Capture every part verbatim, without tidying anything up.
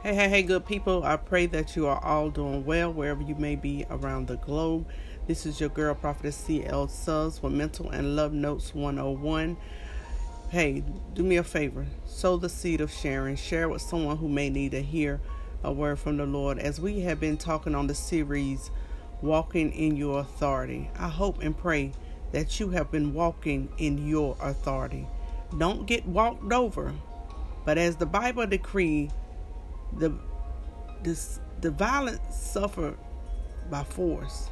Hey, hey, hey, good people. I pray that you are all doing well wherever you may be around the globe. This is your girl, Prophetess C L Suggs with Mental and Love Notes one oh one. Hey, do me a favor. Sow the seed of sharing. Share with someone who may need to hear a word from the Lord. As we have been talking on the series, Walking in Your Authority, I hope and pray that you have been walking in your authority. Don't get walked over. But as the Bible decreed, the this the violent suffer by force.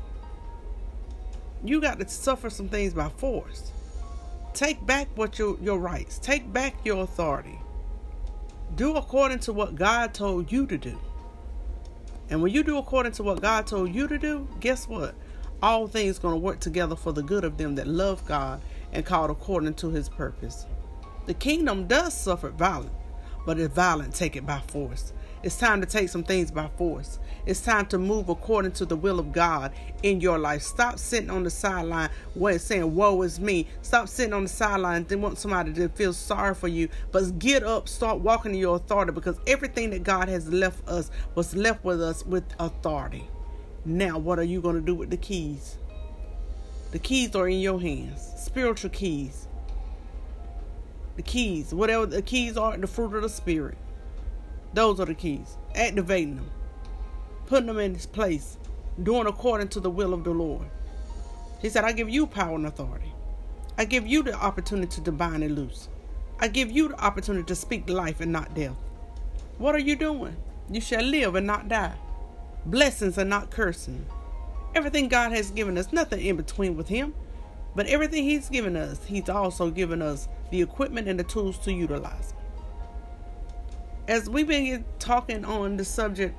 You got to suffer some things by force. Take back what your your rights. Take back your authority. Do according to what God told you to do. And when you do according to what God told you to do, guess what? All things going to work together for the good of them that love God and called according to his purpose. The kingdom does suffer violence, but if violent, take it by force. It's time to take some things by force. It's time to move according to the will of God in your life. Stop sitting on the sideline where it's saying, woe is me. Stop sitting on the sideline and want somebody to feel sorry for you. But get up, start walking in your authority, because everything that God has left us was left with us with authority. Now, what are you going to do with the keys? The keys are in your hands. Spiritual keys. The keys, whatever the keys are, the fruit of the Spirit. Those are the keys. Activating them. Putting them in its place. Doing according to the will of the Lord. He said, I give you power and authority. I give you the opportunity to bind and loose. I give you the opportunity to speak life and not death. What are you doing? You shall live and not die. Blessings and not cursing. Everything God has given us, nothing in between with him. But everything he's given us, he's also given us the equipment and the tools to utilize. As we've been talking on the subject,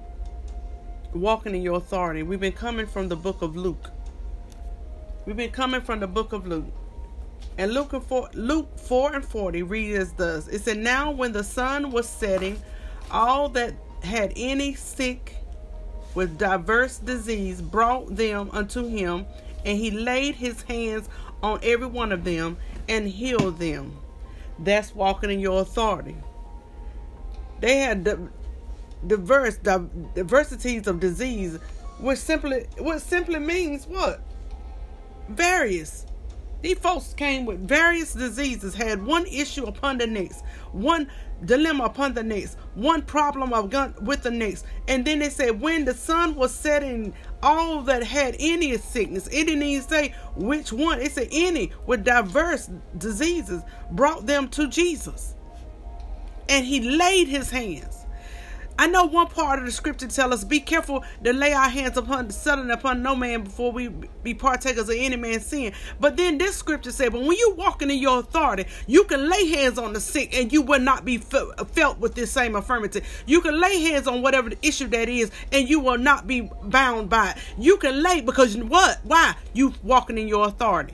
walking in your authority, we've been coming from the book of Luke. We've been coming from the book of Luke. And Luke four, Luke four and forty reads as thus. It said, now when the sun was setting, all that had any sick with diverse disease brought them unto him, and he laid his hands on every one of them and healed them. That's walking in your authority. They had the diverse diversities of disease, which simply which simply means what? Various. These folks came with various diseases, had one issue upon the next, one dilemma upon the next, one problem of gun with the next. And then they said, when the sun was setting, all that had any sickness, it didn't even say which one. It said any with diverse diseases brought them to Jesus. And he laid his hands. I know one part of the scripture tell us, be careful to lay our hands upon suddenly upon no man before we be partakers of any man's sin. But then this scripture said, but when you walking in your authority, you can lay hands on the sick and you will not be felt with this same infirmity. You can lay hands on whatever the issue that is and you will not be bound by it. You can lay because what? Why? You walking in your authority.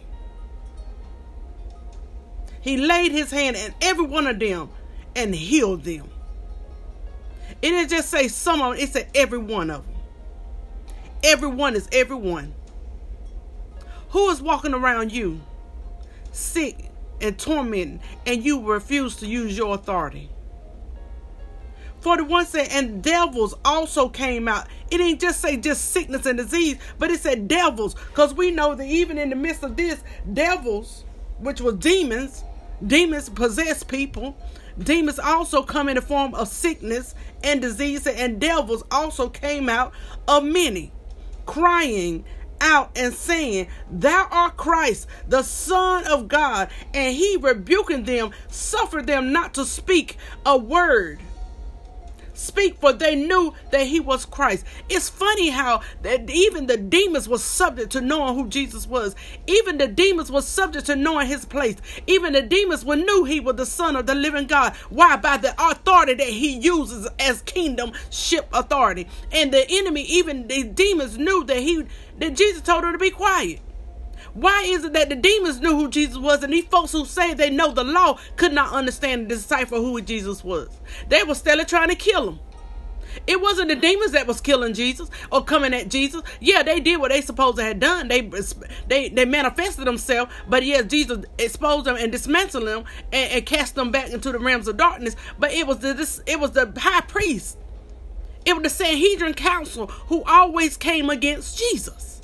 He laid his hand on every one of them and healed them. It didn't just say some of them, it said every one of them. Everyone is everyone. Who is walking around you sick and tormented and you refuse to use your authority? forty-one said, and devils also came out. It didn't just say just sickness and disease, but it said devils. Because we know that even in the midst of this, devils, which were demons, demons possess people. Demons also come in the form of sickness and disease, and devils also came out of many, crying out and saying, thou art Christ, the Son of God. And he rebuking them, suffered them not to speak a word. Speak, for they knew that he was Christ. It's funny how that even the demons were subject to knowing who Jesus was. Even the demons were subject to knowing his place. Even the demons were knew he was the Son of the living God. Why? By the authority that he uses as kingdomship authority. And the enemy, even the demons, knew that he that Jesus told her to be quiet. Why is it that the demons knew who Jesus was, and these folks who say they know the law could not understand and decipher who Jesus was? They were still trying to kill him. It wasn't the demons that was killing Jesus or coming at Jesus. Yeah, they did what they supposed to have done. They they they manifested themselves, but yes, Jesus exposed them and dismantled them and, and cast them back into the realms of darkness. But it was the this, it was the high priest, it was the Sanhedrin council who always came against Jesus.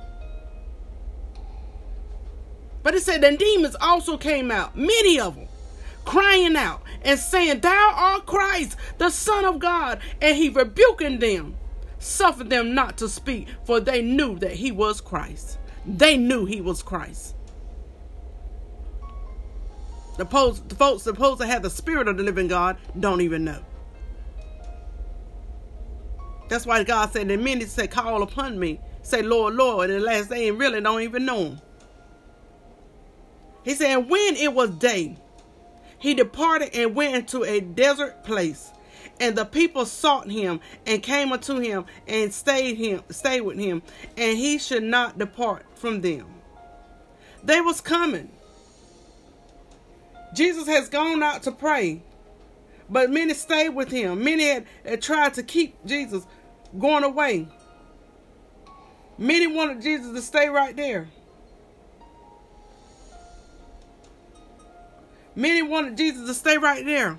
But it said the demons also came out, many of them, crying out and saying, "Thou art Christ, the Son of God." And he rebuking them, suffered them not to speak, for they knew that he was Christ. They knew he was Christ. The, folks, the folks supposed to have the Spirit of the living God don't even know. That's why God said that many say, "Call upon me," say, "Lord, Lord," and the last day and really don't even know him. He said, when it was day, he departed and went into a desert place, and the people sought him and came unto him and stayed him, stayed with him, and he should not depart from them. They was coming. Jesus has gone out to pray, but many stayed with him. Many had, had tried to keep Jesus going away. Many wanted Jesus to stay right there. Many wanted Jesus to stay right there.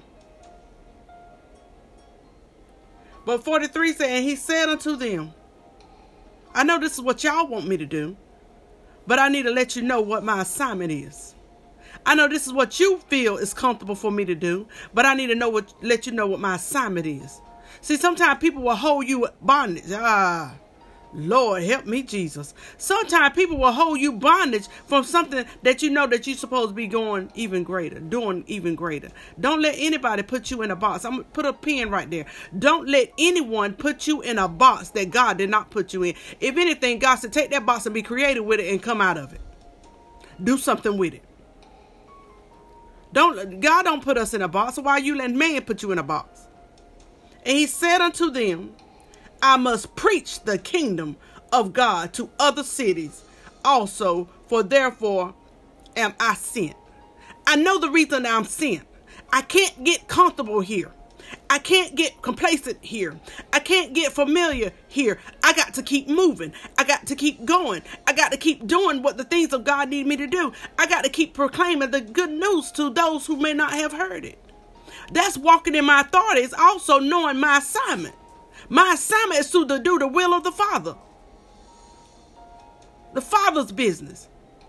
But forty-three said, and he said unto them, I know this is what y'all want me to do, but I need to let you know what my assignment is. I know this is what you feel is comfortable for me to do, but I need to know what, let you know what my assignment is. See, sometimes people will hold you bondage. Ah, Lord, help me, Jesus. Sometimes people will hold you bondage from something that you know that you're supposed to be going even greater, doing even greater. Don't let anybody put you in a box. I'm going to put a pin right there. Don't let anyone put you in a box that God did not put you in. If anything, God said, take that box and be creative with it and come out of it. Do something with it. Don't, God don't put us in a box. So why you letting man put you in a box? And he said unto them, I must preach the kingdom of God to other cities also, for therefore am I sent. I know the reason I'm sent. I can't get comfortable here. I can't get complacent here. I can't get familiar here. I got to keep moving. I got to keep going. I got to keep doing what the things of God need me to do. I got to keep proclaiming the good news to those who may not have heard it. That's walking in my authority. It's also knowing my assignment. My assignment is to do the will of the Father. The Father's business.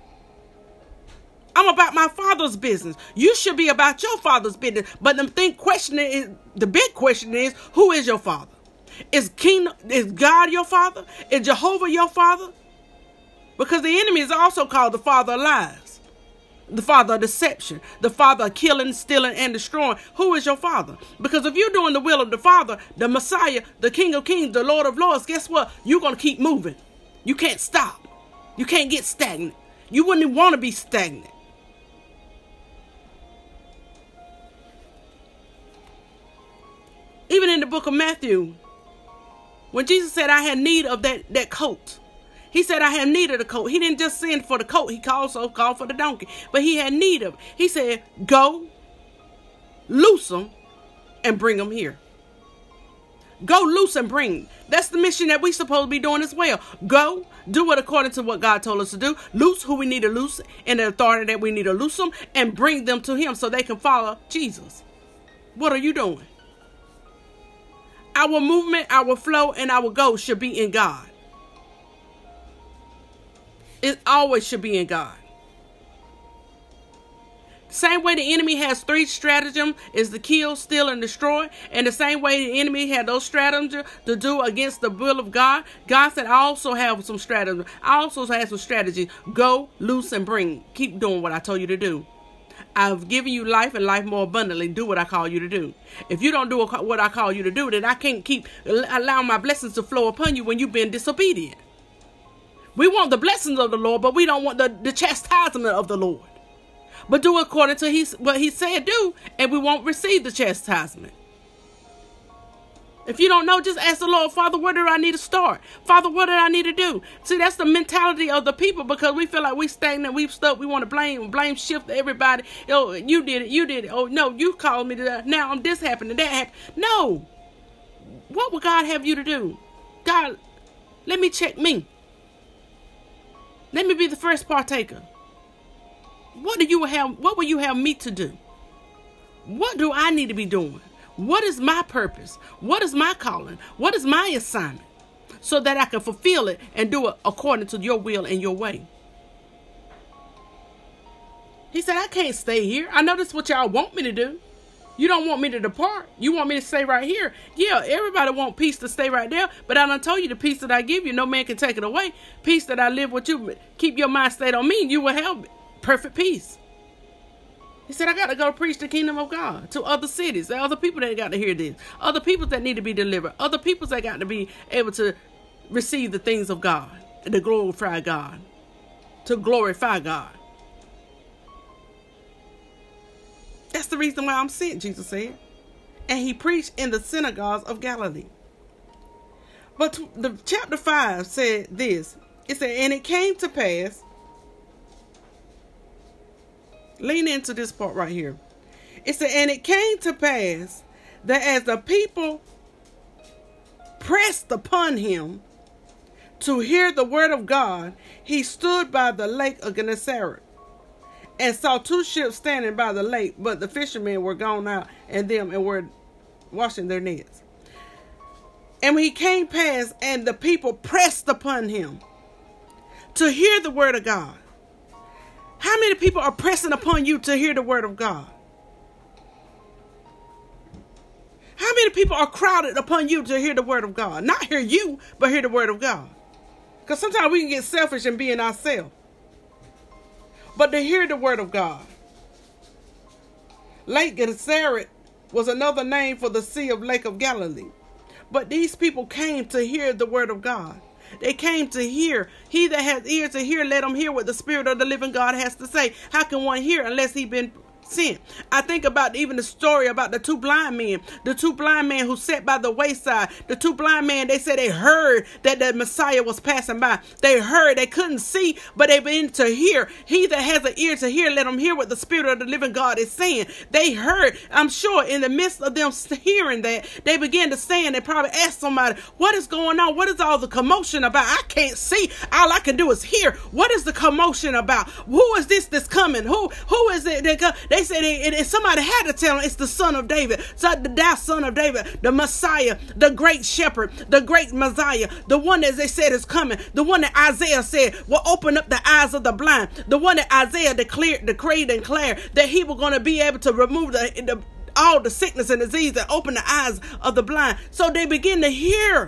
I'm about my Father's business. You should be about your Father's business. But the thing questioning is, the big question is, who is your Father? Is King, is God your Father? Is Jehovah your Father? Because the enemy is also called the father of lies, the father of deception, the father of killing, stealing, and destroying. Who is your Father? Because if you're doing the will of the Father, the Messiah, the King of Kings, the Lord of Lords, guess what? You're going to keep moving. You can't stop. You can't get stagnant. You wouldn't even want to be stagnant. Even in the book of Matthew, when Jesus said, I had need of that, that coat. He said, I have need of the coat. He didn't just send for the coat. He also called for the donkey. But he had need of it. He said, go, loose them, and bring them here. Go, loose, and bring. That's the mission that we're supposed to be doing as well. Go, do it according to what God told us to do. Loose who we need to loose and the authority that we need to loose them, and bring them to him so they can follow Jesus. What are you doing? Our movement, our flow, and our goal should be in God. It always should be in God. Same way the enemy has three stratagems is to kill, steal, and destroy. And the same way the enemy had those stratagems to do against the will of God. God said, I also have some stratagems. I also have some strategies. Go, loose, and bring. Keep doing what I told you to do. I've given you life and life more abundantly. Do what I call you to do. If you don't do what I call you to do, then I can't keep allowing my blessings to flow upon you when you've been disobedient. We want the blessings of the Lord, but we don't want the, the chastisement of the Lord. But do according to he, what he said do, and we won't receive the chastisement. If you don't know, just ask the Lord, Father, where do I need to start? Father, what do I need to do? See, that's the mentality of the people, because we feel like we stagnant, we've stuck, we want to blame, blame shift to everybody. Oh, you did it, you did it. Oh, no, you called me to that. Now I'm this happened and that happened. No. What would God have you to do? God, let me check me. Let me be the first partaker. What do you have? What will you have me to do? What do I need to be doing? What is my purpose? What is my calling? What is my assignment? So that I can fulfill it and do it according to your will and your way. He said, I can't stay here. I know this is what y'all want me to do. You don't want me to depart. You want me to stay right here. Yeah, everybody want peace to stay right there. But I done told you the peace that I give you, no man can take it away. Peace that I live with you. Keep your mind stayed on me. You will have perfect peace. He said, I got to go preach the kingdom of God to other cities. There are other people that got to hear this. Other people that need to be delivered. Other people that got to be able to receive the things of God. To glorify God. To glorify God. That's the reason why I'm sent, Jesus said. And he preached in the synagogues of Galilee. But the chapter five said this. It said, and it came to pass. Lean into this part right here. It said, and it came to pass that as the people pressed upon him to hear the word of God, he stood by the lake of Gennesaret and saw two ships standing by the lake, but the fishermen were gone out and them and were washing their nets. And when he came past, and the people pressed upon him to hear the word of God. How many people are pressing upon you to hear the word of God? How many people are crowded upon you to hear the word of God? Not hear you, but hear the word of God. Because sometimes we can get selfish and be in ourselves. But to hear the word of God. Lake Gennesaret was another name for the sea of Lake of Galilee. But these people came to hear the word of God. They came to hear. He that has ears to hear, let him hear what the Spirit of the living God has to say. How can one hear unless he been sent? I think about even the story about the two blind men. The two blind men who sat by the wayside. The two blind men, they said they heard that the Messiah was passing by. They heard. They couldn't see, but they began to hear. He that has an ear to hear, let him hear what the Spirit of the living God is saying. They heard. I'm sure in the midst of them hearing that, they began to say, and they probably asked somebody, what is going on? What is all the commotion about? I can't see. All I can do is hear. What is the commotion about? Who is this that's coming? Who, who is it that come? They said it, it, somebody had to tell them it's the Son of David. So the thou Son of David, the Messiah, the great shepherd, the great Messiah, the one that they said is coming, the one that Isaiah said will open up the eyes of the blind, the one that Isaiah declared, decreed and declared that he was going to be able to remove the, the all the sickness and disease and open the eyes of the blind. So they begin to hear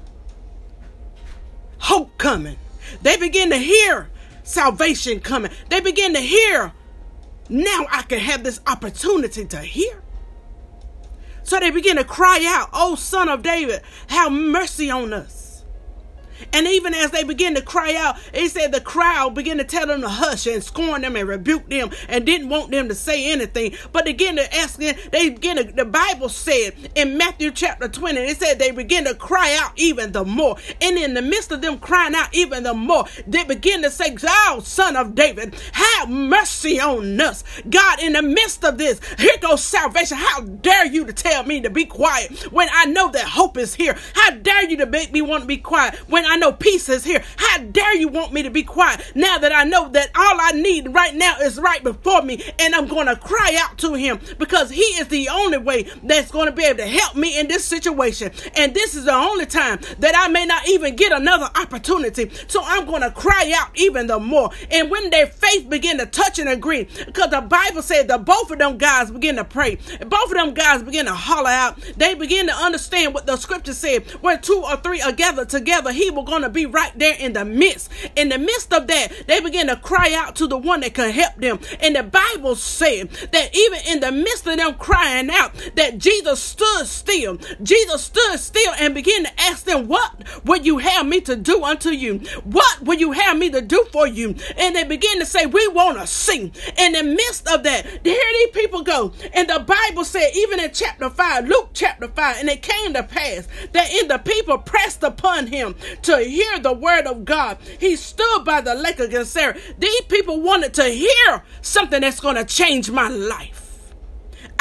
hope coming. They begin to hear salvation coming. They begin to hear, now I can have this opportunity to hear. So they begin to cry out, oh, Son of David, have mercy on us. And even as they begin to cry out, it said the crowd began to tell them to hush and scorn them and rebuke them and didn't want them to say anything. But they began to ask them, they began to, the Bible said in Matthew chapter twenty, it said they began to cry out even the more. And in the midst of them crying out even the more, they begin to say, oh, Son of David, have mercy on us. God, in the midst of this, here goes salvation. How dare you to tell me to be quiet when I know that hope is here? How dare you to make me want to be quiet when I know peace is here? How dare you want me to be quiet now that I know that all I need right now is right before me, and I'm going to cry out to him because he is the only way that's going to be able to help me in this situation. And this is the only time that I may not even get another opportunity. So I'm going to cry out even the more. And when their faith begin to touch and agree, because the Bible said that both of them guys begin to pray, both of them guys begin to holler out, they begin to understand what the scripture said, where two or three are gathered together, he will going to be right there in the midst. In the midst of that, they begin to cry out to the one that can help them. And the Bible said that even in the midst of them crying out, that Jesus stood still. Jesus stood still and began to ask them, what would you have me to do unto you? What would you have me to do for you? And they begin to say, we want to sing. In the midst of that, here these people go. And the Bible said, even in chapter five, Luke chapter five, and it came to pass that in the people pressed upon him to hear the word of God, he stood by the lake of Gennesaret. These people wanted to hear something that's going to change my life.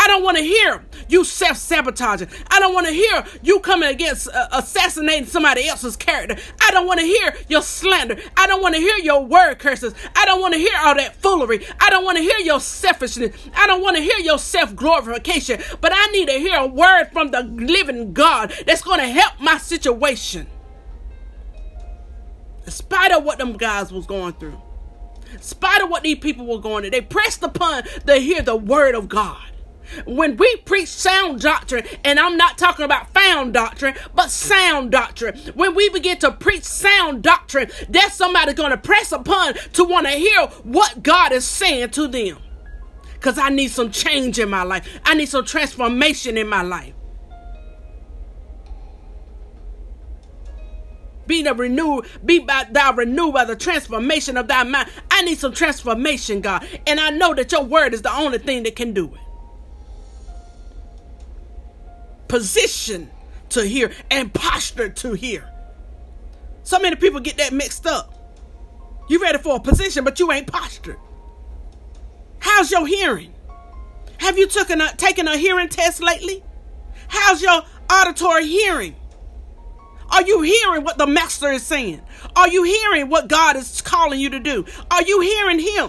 I don't want to hear you self-sabotaging. I don't want to hear you coming against uh, assassinating somebody else's character. I don't want to hear your slander. I don't want to hear your word curses. I don't want to hear all that foolery. I don't want to hear your selfishness. I don't want to hear your self-glorification. But I need to hear a word from the living God that's going to help my situation. In spite of what them guys was going through. In spite of what these people were going through. They pressed upon to hear the word of God. When we preach sound doctrine, and I'm not talking about found doctrine, but sound doctrine. When we begin to preach sound doctrine, there's somebody going to press upon to want to hear what God is saying to them. Because I need some change in my life. I need some transformation in my life. Be the renewed, be by thou renewed by the transformation of thy mind. I need some transformation, God. And I know that your word is the only thing that can do it. Position to hear and posture to hear. So many people get that mixed up. You ready for a position, but you ain't postured. How's your hearing? Have you taken a, taken a hearing test lately? How's your auditory hearing? Are you hearing what the master is saying? Are you hearing what God is calling you to do? Are you hearing him?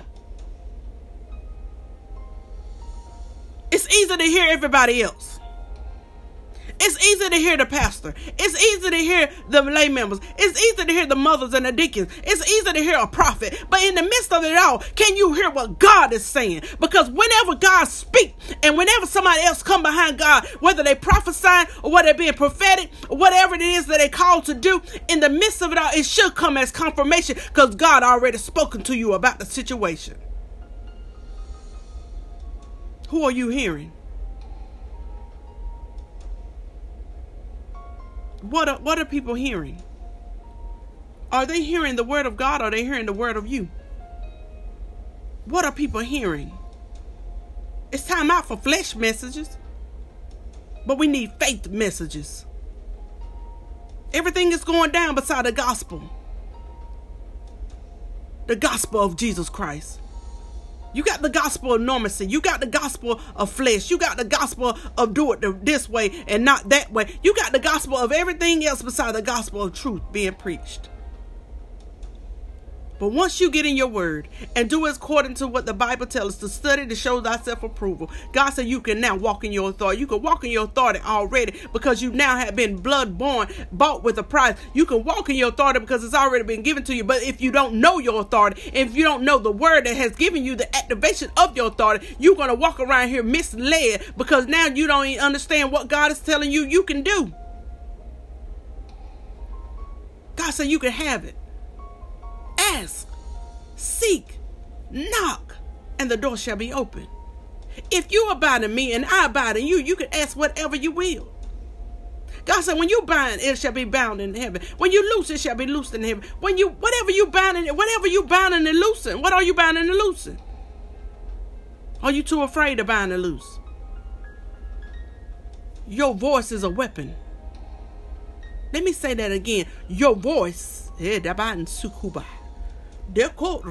It's easy to hear everybody else. It's easy to hear the pastor. It's easy to hear the lay members. It's easy to hear the mothers and the deacons. It's easy to hear a prophet. But in the midst of it all, can you hear what God is saying? Because whenever God speaks and whenever somebody else come behind God, whether they prophesying or whether they're being prophetic or whatever it is that they called to do, in the midst of it all, it should come as confirmation because God already spoken to you about the situation. Who are you hearing? What are, what are people hearing? Are they hearing the word of God or are they hearing the word of you? What are people hearing? It's time out for flesh messages. But we need faith messages. Everything is going down beside the gospel. The gospel of Jesus Christ. You got the gospel of normancy. You got the gospel of flesh. You got the gospel of do it this way and not that way. You got the gospel of everything else beside the gospel of truth being preached. But once you get in your word and do it according to what the Bible tells us to study to show thyself approval, God said you can now walk in your authority. You can walk in your authority already because you now have been blood born, bought with a price. You can walk in your authority because it's already been given to you. But if you don't know your authority, if you don't know the word that has given you the activation of your authority, you're going to walk around here misled because now you don't even understand what God is telling you you can do. God said you can have it. Ask, seek, knock, and the door shall be open. If you abide in me and I abide in you, you can ask whatever you will. God said, when you bind, it shall be bound in heaven. When you loose, it shall be loosed in heaven. When you, whatever you bind, whatever you binding and loosing, what are you binding and loosing? Are you too afraid to bind and loose? Your voice is a weapon. Let me say that again. Your voice, your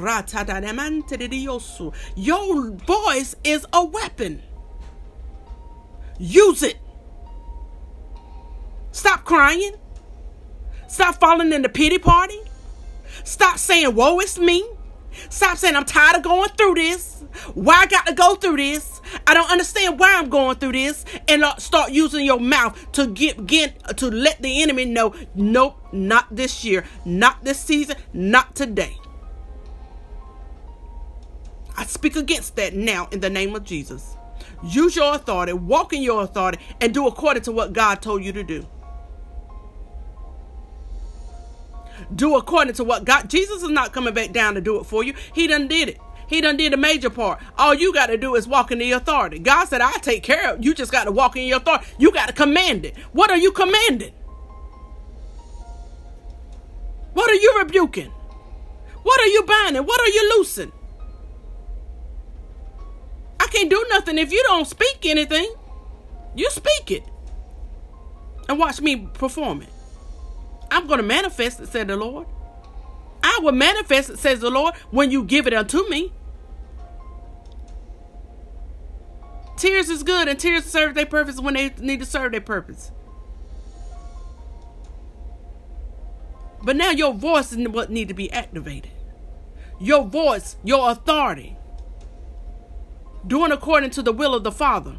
voice is a weapon. Use it. Stop crying. Stop falling in the pity party. Stop saying, woe is me. Stop saying, I'm tired of going through this. Why I got to go through this? I don't understand why I'm going through this. And start using your mouth to get, get to let the enemy know, nope, not this year, not this season, not today. I speak against that now in the name of Jesus. Use your authority, walk in your authority, and do according to what God told you to do. Do according to what God, Jesus is not coming back down to do it for you. He done did it. He done did a major part. All you got to do is walk in the authority. God said, I'll take care of it. You just got to walk in your authority. You got to command it. What are you commanding? What are you rebuking? What are you binding? What are you loosing? I can't do nothing if you don't speak anything. You speak it. And watch me perform it. I'm going to manifest it, said the Lord. I will manifest it, says the Lord, when you give it unto me. tears is good, and tears serve their purpose when they need to serve their purpose. But now your voice is what need to be activated. Your voice, your authority. Doing according to the will of the Father.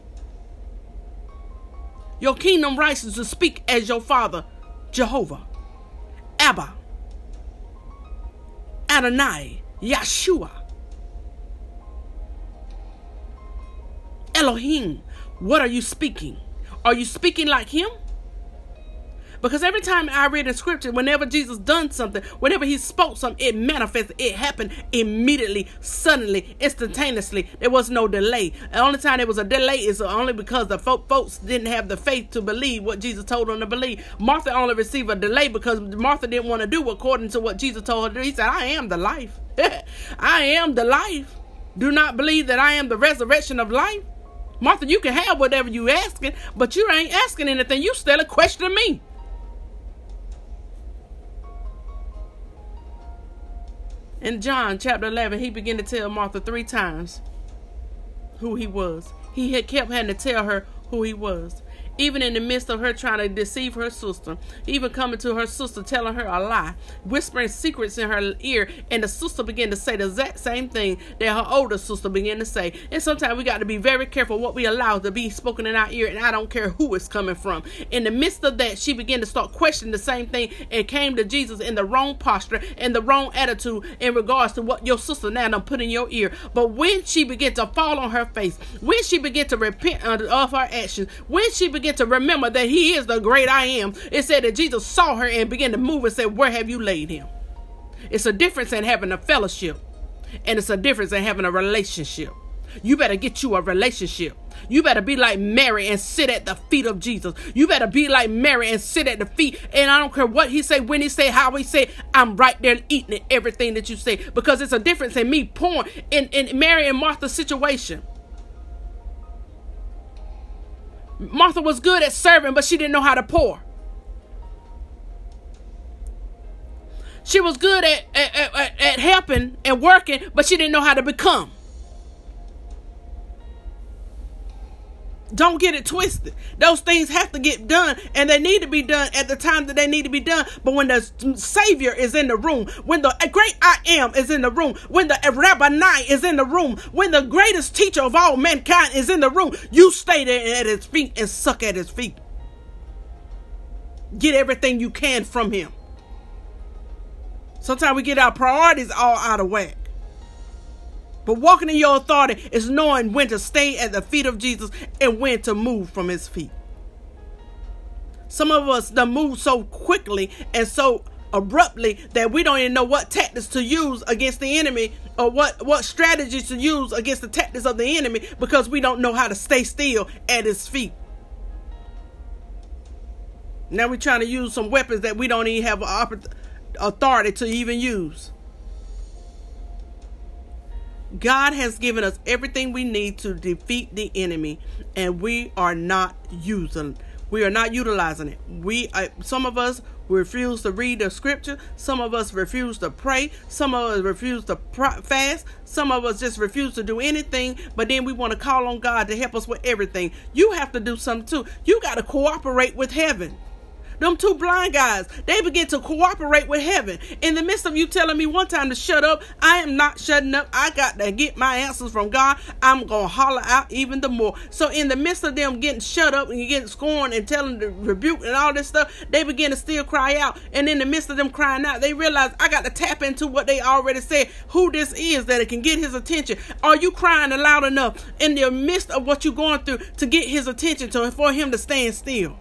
Your kingdom rights is to speak as your Father, Jehovah, Abba, Adonai, Yeshua, Elohim. What are you speaking? Are you speaking like him? Because every time I read in scripture, whenever Jesus done something, whenever he spoke something, it manifested. It happened immediately, suddenly, instantaneously. There was no delay. The only time there was a delay is only because the folk, folks didn't have the faith to believe what Jesus told them to believe. Martha only received a delay because Martha didn't want to do according to what Jesus told her to do. He said, I am the life. I am the life. Do not believe that I am the resurrection of life. Martha, you can have whatever you asking, but you ain't asking anything. You still a questioning me. In John chapter eleven, he began to tell Martha three times who he was. He had kept having to tell her who he was. Even in the midst of her trying to deceive her sister, even coming to her sister, telling her a lie, whispering secrets in her ear, and the sister began to say the exact same thing that her older sister began to say. And sometimes we got to be very careful what we allow to be spoken in our ear, and I don't care who it's coming from. In the midst of that, she began to start questioning the same thing and came to Jesus in the wrong posture and the wrong attitude in regards to what your sister now done put in your ear. But when she began to fall on her face, when she began to repent of her actions, when she began to remember that he is the great I am, it said that Jesus saw her and began to move and said, where have you laid him? It's a difference in having a fellowship, and it's a difference in having a relationship. You better get you a relationship. You better be like Mary and sit at the feet of Jesus. You better be like Mary and sit at the feet. And I don't care what he say, when he say, how he say, I'm right there eating it, everything that you say. Because it's a difference in me pouring in, in Mary and Martha's situation. Martha was good at serving, but she didn't know how to pour. She was good at, at, at, at helping and working, but she didn't know how to become. Don't get it twisted. Those things have to get done, and they need to be done at the time that they need to be done. But when the Savior is in the room, when the great I am is in the room, when the Rabboni is in the room, when the greatest teacher of all mankind is in the room, you stay there at his feet and suck at his feet. Get everything you can from him. Sometimes we get our priorities all out of whack. But walking in your authority is knowing when to stay at the feet of Jesus and when to move from his feet. Some of us done move so quickly and so abruptly that we don't even know what tactics to use against the enemy, or what, what strategies to use against the tactics of the enemy, because we don't know how to stay still at his feet. Now we're trying to use some weapons that we don't even have authority to even use. God has given us everything we need to defeat the enemy, and we are not using. We are not utilizing it. We, uh, some of us refuse to read the scripture. Some of us refuse to pray. Some of us refuse to pr- fast. Some of us just refuse to do anything. But then we want to call on God to help us with everything. You have to do something too. You got to cooperate with heaven. Them two blind guys, they begin to cooperate with heaven. In the midst of you telling me one time to shut up, I am not shutting up. I got to get my answers from God. I'm going to holler out even the more. So in the midst of them getting shut up and getting scorned and telling the rebuke and all this stuff, they begin to still cry out. And in the midst of them crying out, they realize I got to tap into what they already said, who this is, that it can get his attention. Are you crying loud enough in the midst of what you're going through to get his attention, to for him to stand still?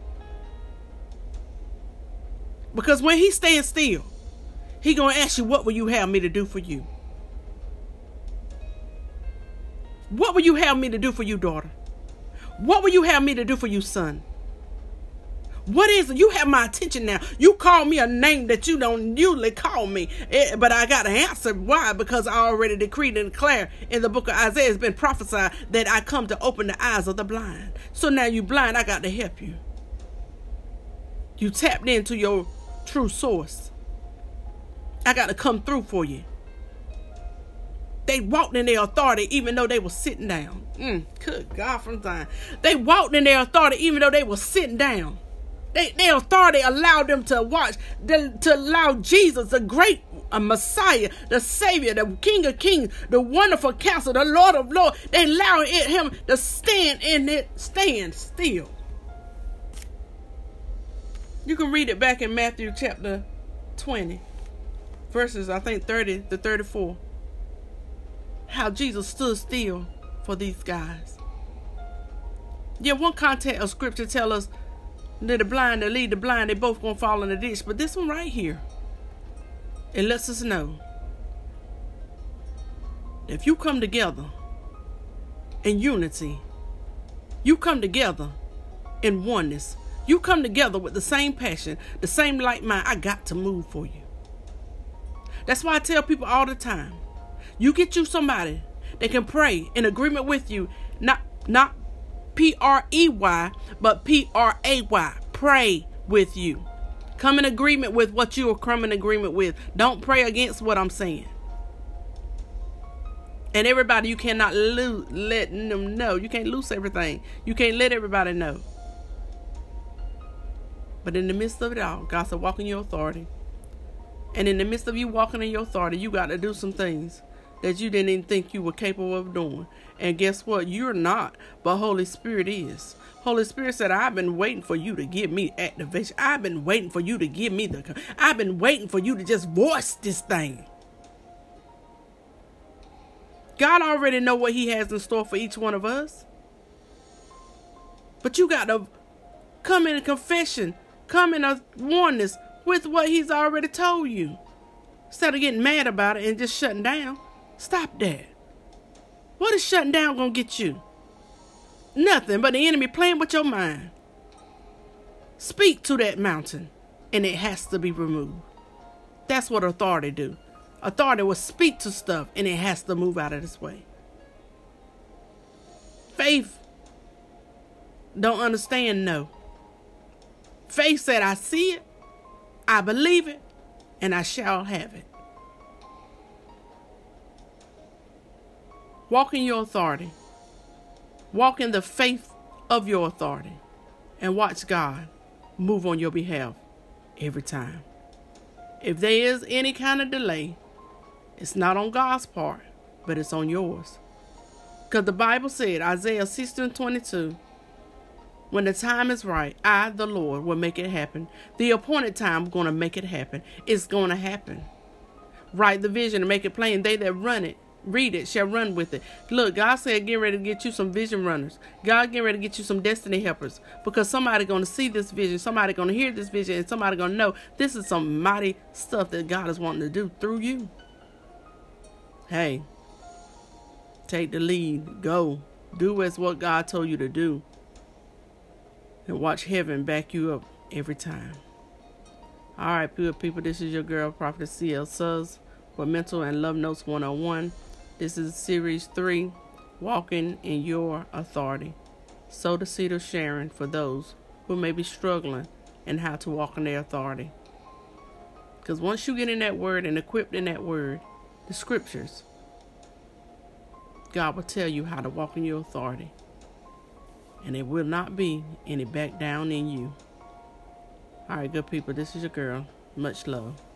Because when he stands still, he going to ask you, what will you have me to do for you? What will you have me to do for you, daughter? What will you have me to do for you, son? What is it? You have my attention now. You call me a name that you don't usually call me. But I got to answer. Why? Because I already decreed and declared in the book of Isaiah, it's been prophesied that I come to open the eyes of the blind. So now you blind, I got to help you. You tapped into your true source. I got to come through for you. they walked in their authority even though they were sitting down. Mm, good God from Zion. They walked in their authority even though they were sitting down. They, their authority allowed them to watch, the, to allow Jesus, the great uh, Messiah, the Savior, the King of Kings, the wonderful Counselor, the Lord of Lords. They allowed it, him to stand in it, stand still. You can read it back in Matthew chapter twenty, verses I think thirty to thirty-four. How Jesus stood still for these guys. Yeah, one context of scripture tell us that the blind, that lead the blind, they both gonna fall in the ditch. But this one right here, it lets us know that if you come together in unity, you come together in oneness, you come together with the same passion, the same like mind, I got to move for you. That's why I tell people all the time, you get you somebody that can pray in agreement with you, not not P R E Y, but P R A Y. Pray with you. Come in agreement with what you are come in agreement with. Don't pray against what I'm saying. And everybody, you cannot lose, let them know. You can't lose everything. You can't let everybody know. But in the midst of it all, God said, walk in your authority. And in the midst of you walking in your authority, you got to do some things that you didn't even think you were capable of doing. And guess what? You're not, but Holy Spirit is. Holy Spirit said, I've been waiting for you to give me activation. I've been waiting for you to give me the, I've been waiting for you to just voice this thing. God already know what he has in store for each one of us. But you got to come in a confession, come in a oneness with what he's already told you. Instead of getting mad about it and just shutting down. Stop that. What is shutting down going to get you? Nothing but the enemy playing with your mind. Speak to that mountain and it has to be removed. That's what authority do. Authority will speak to stuff and it has to move out of this way. Faith don't understand no. Faith said, I see it, I believe it, and I shall have it. Walk in your authority. Walk in the faith of your authority. And watch God move on your behalf every time. If there is any kind of delay, it's not on God's part, but it's on yours. Because the Bible said, Isaiah sixty and twenty-two, when the time is right, I, the Lord, will make it happen. The appointed time, I'm going to make it happen. It's going to happen. Write the vision and make it plain. They that run it, read it, shall run with it. Look, God said, get ready to get you some vision runners. God get ready to get you some destiny helpers. Because somebody going to see this vision. Somebody going to hear this vision. And somebody going to know this is some mighty stuff that God is wanting to do through you. Hey, take the lead. Go. Do as what God told you to do. And watch heaven back you up every time. All right, good people, this is your girl, Prophetess C L Suz, for Mental and Love Notes one oh one. This is series three, Walking in Your Authority. Sow the seed of Sharon for those who may be struggling and how to walk in their authority. Because once you get in that word and equipped in that word, the scriptures, God will tell you how to walk in your authority. And it will not be any back down in you. All right, good people, this is your girl. Much love.